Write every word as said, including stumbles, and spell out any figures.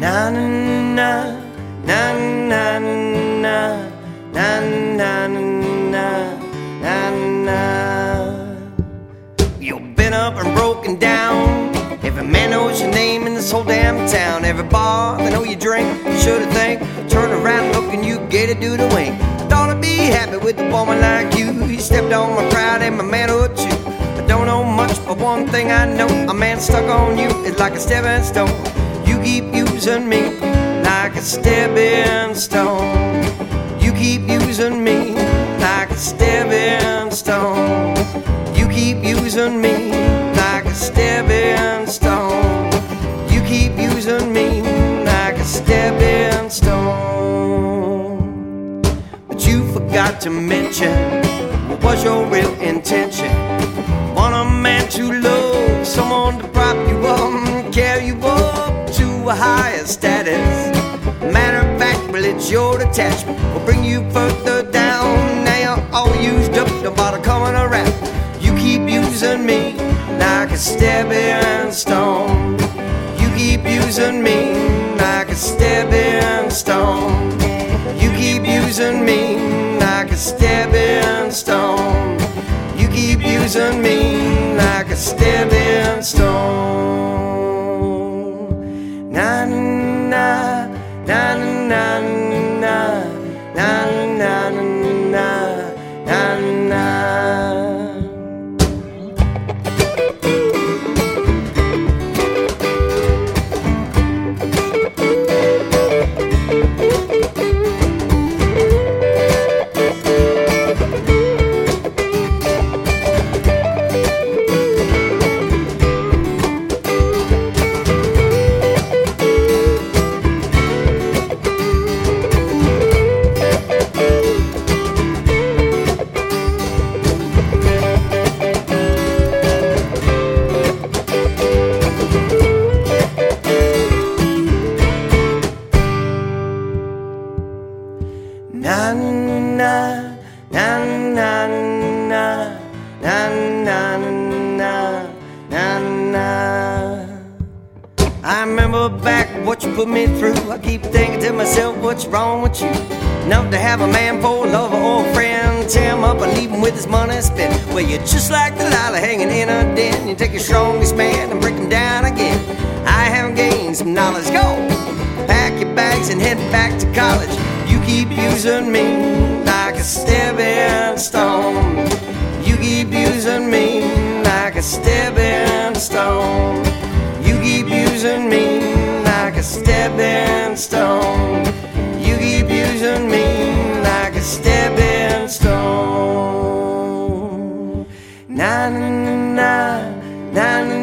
Na na na na na na na na na na na. You've been up and broken down. Every man knows your name in this whole damn town. Every bar, they know you drink. You should've think. Turn around, look, and you get a do the wink. I thought I'd be happy with a woman like you. You stepped on my pride and my manhood too. I don't know much, but one thing I know: a man stuck on you is like a stepping stone. You keep using me like a stepping stone. You keep using me like a stepping stone. You keep using me like a stepping stone. You keep using me like a stepping stone. But you forgot to mention what was your real intention. Want a man to love, someone to prop you up, carry you up to a higher status. Matter of fact, well, it's your detachment will bring you further down. Now you're all used up, don't bother coming around. You keep using me like a stepping stone. You keep using me like a stepping stone. You keep using me like a stepping stone. You keep using me like a stepping stone. Na na na na na na na na na na. Na na na na na na na na na na. I remember back what you put me through. I keep thinking to myself, what's wrong with you? Enough to have a man for a lover or a friend, tear him up and leave him with his money spent. Well, you're just like Delilah hanging in a den. You take your strongest man and break him down again. I haven't gained some knowledge. Go pack your bags and head back to college. You keep using me like a stepping stone. You keep using me like a stepping stone. You keep using me like a stepping stone. You keep using me like a stepping stone. Na na na na na.